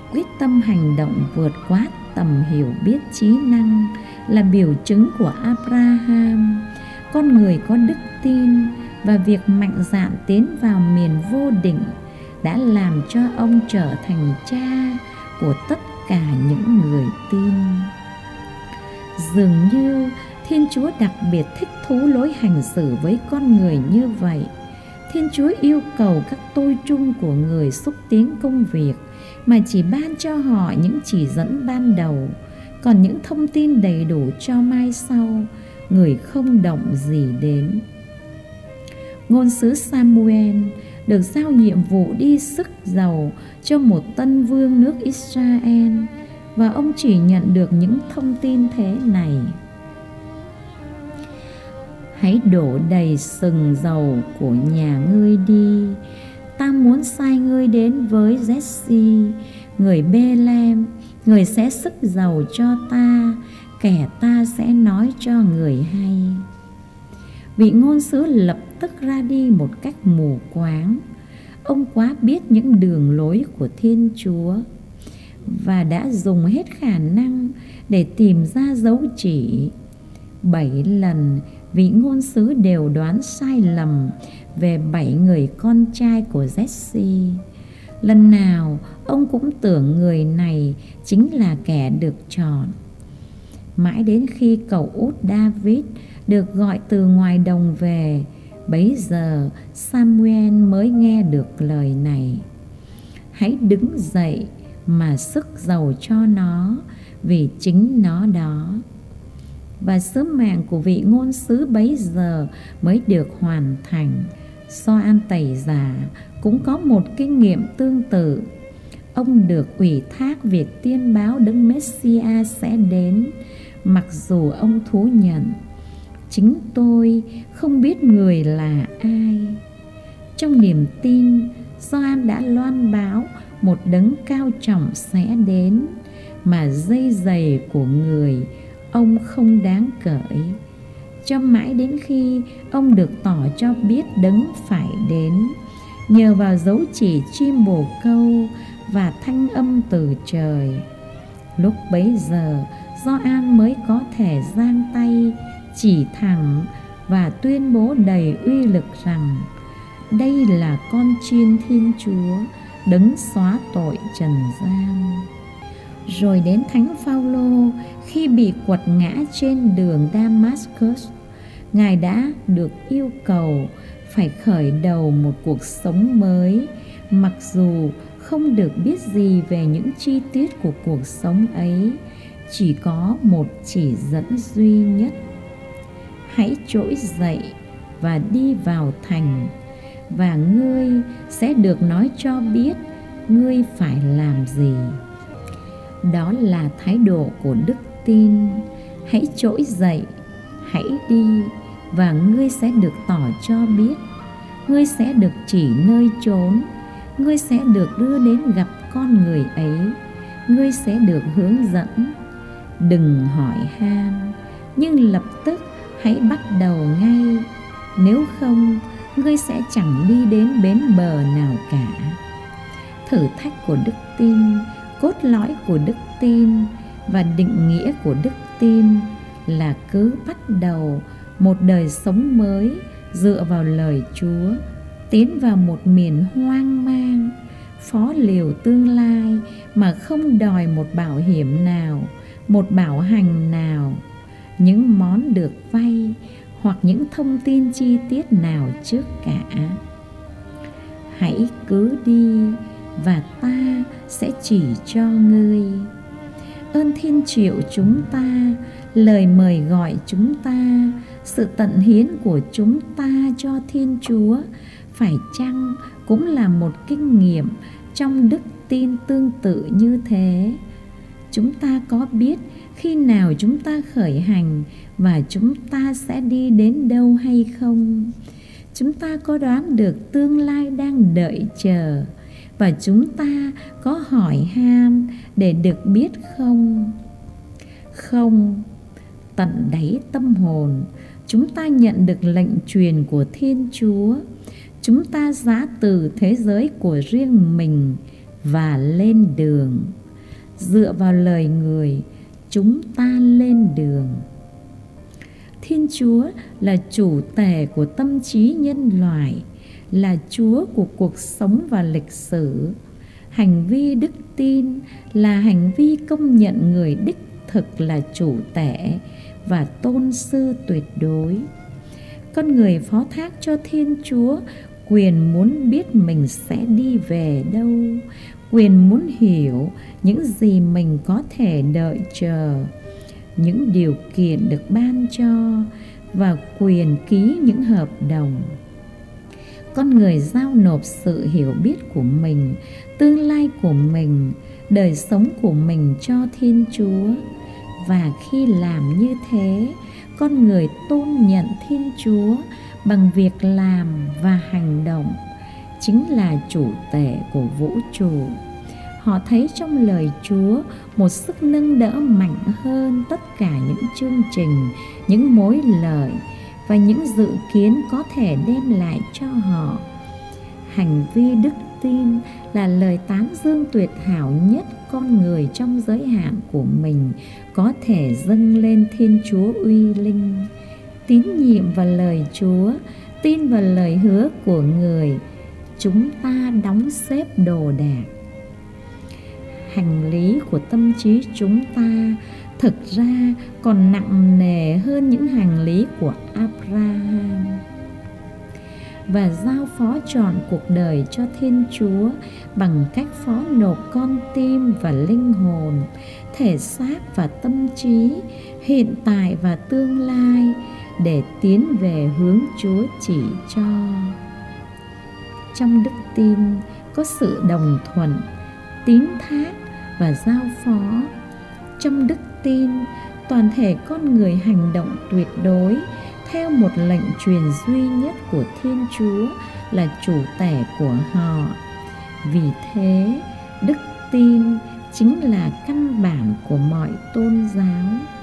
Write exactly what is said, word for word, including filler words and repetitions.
quyết tâm hành động vượt quá tầm hiểu biết trí năng là biểu chứng của Abraham, con người có đức tin, và việc mạnh dạn tiến vào miền vô định đã làm cho ông trở thành cha của tất cả những người tin. Dường như Thiên Chúa đặc biệt thích thú lối hành xử với con người như vậy. Thiên Chúa yêu cầu các tôi trung của người xúc tiến công việc mà chỉ ban cho họ những chỉ dẫn ban đầu, còn những thông tin đầy đủ cho mai sau, người không động gì đến. Ngôn sứ Samuel được giao nhiệm vụ đi sức giàu cho một tân vương nước Israel, và ông chỉ nhận được những thông tin thế này: hãy đổ đầy sừng dầu của nhà ngươi đi, ta muốn sai ngươi đến với Jesse người Bê-lem, người sẽ sức dầu cho ta, kẻ ta sẽ nói cho người hay. Vị ngôn sứ lập tức ra đi một cách mù quáng. Ông quá biết những đường lối của Thiên Chúa và đã dùng hết khả năng để tìm ra dấu chỉ. Bảy lần vị ngôn sứ đều đoán sai lầm về bảy người con trai của Jesse. Lần nào ông cũng tưởng người này chính là kẻ được chọn. Mãi đến khi cậu út David được gọi từ ngoài đồng về, bấy giờ Samuel mới nghe được lời này: hãy đứng dậy mà sức dầu cho nó, vì chính nó đó. Và sứ mạng của vị ngôn sứ bấy giờ mới được hoàn thành. Gioan Tẩy Giả cũng có một kinh nghiệm tương tự. Ông được ủy thác việc tiên báo Đấng Messia sẽ đến, mặc dù ông thú nhận: chính tôi không biết người là ai. Trong niềm tin, Gioan đã loan báo một đấng cao trọng sẽ đến, mà dây giày của người ông không đáng cởi, cho mãi đến khi ông được tỏ cho biết đấng phải đến, nhờ vào dấu chỉ chim bồ câu và thanh âm từ trời. Lúc bấy giờ, Gioan mới có thể giang tay chỉ thẳng và tuyên bố đầy uy lực rằng đây là con chiên Thiên Chúa, đấng xóa tội trần gian. Rồi đến Thánh Phaolô, khi bị quật ngã trên đường Damascus, Ngài đã được yêu cầu phải khởi đầu một cuộc sống mới, mặc dù không được biết gì về những chi tiết của cuộc sống ấy, chỉ có một chỉ dẫn duy nhất: hãy trỗi dậy và đi vào thành, và ngươi sẽ được nói cho biết ngươi phải làm gì. Đó là thái độ của đức tin. Hãy trỗi dậy, hãy đi, và ngươi sẽ được tỏ cho biết. Ngươi sẽ được chỉ nơi chốn, ngươi sẽ được đưa đến gặp con người ấy, ngươi sẽ được hướng dẫn. Đừng hỏi han, nhưng lập tức hãy bắt đầu ngay, nếu không ngươi sẽ chẳng đi đến bến bờ nào cả. Thử thách của đức tin, cốt lõi của đức tin và định nghĩa của đức tin là cứ bắt đầu một đời sống mới dựa vào lời Chúa, tiến vào một miền hoang mang, phó liều tương lai mà không đòi một bảo hiểm nào, một bảo hành nào, những món được vay hoặc những thông tin chi tiết nào trước cả. Hãy cứ đi và ta sẽ chỉ cho ngươi. Ơn Thiên triệu chúng ta, lời mời gọi chúng ta, sự tận hiến của chúng ta cho Thiên Chúa phải chăng cũng là một kinh nghiệm trong đức tin tương tự như thế? Chúng ta có biết khi nào chúng ta khởi hành và chúng ta sẽ đi đến đâu hay không? Chúng ta có đoán được tương lai đang đợi chờ và chúng ta có hỏi han để được biết không? Không. Tận đáy tâm hồn, chúng ta nhận được lệnh truyền của Thiên Chúa. Chúng ta giã từ thế giới của riêng mình và lên đường. dựa vào lời người, chúng ta lên đường. Thiên Chúa là chủ tể của tâm trí nhân loại, là Chúa của cuộc sống và lịch sử. Hành vi đức tin là hành vi công nhận người đích thực là chủ tể và tôn sư tuyệt đối. Con người phó thác cho Thiên Chúa quyền muốn biết mình sẽ đi về đâu, quyền muốn hiểu những gì mình có thể đợi chờ, những điều kiện được ban cho, và quyền ký những hợp đồng. Con người giao nộp sự hiểu biết của mình, tương lai của mình, đời sống của mình cho Thiên Chúa. Và khi làm như thế, con người tôn nhận Thiên Chúa bằng việc làm và hành động, chính là chủ tể của vũ trụ. Họ thấy trong lời Chúa một sức nâng đỡ mạnh hơn tất cả những chương trình, những mối lợi và những dự kiến có thể đem lại cho họ. Hành vi đức tin là lời tán dương tuyệt hảo nhất con người trong giới hạn của mình có thể dâng lên Thiên Chúa uy linh. Tín nhiệm vào lời Chúa, tin vào lời hứa của người, chúng ta đóng xếp đồ đạc. Hành lý của tâm trí chúng ta thực ra còn nặng nề hơn những hành lý của Abraham. Và giao phó trọn cuộc đời cho Thiên Chúa bằng cách phó nộp con tim và linh hồn, thể xác và tâm trí, hiện tại và tương lai, để tiến về hướng Chúa chỉ cho. Trong đức tin có sự đồng thuận, tín thác và giao phó. Trong đức tin, toàn thể con người hành động tuyệt đối theo một lệnh truyền duy nhất của Thiên Chúa là chủ tể của họ. Vì thế, đức tin chính là căn bản của mọi tôn giáo.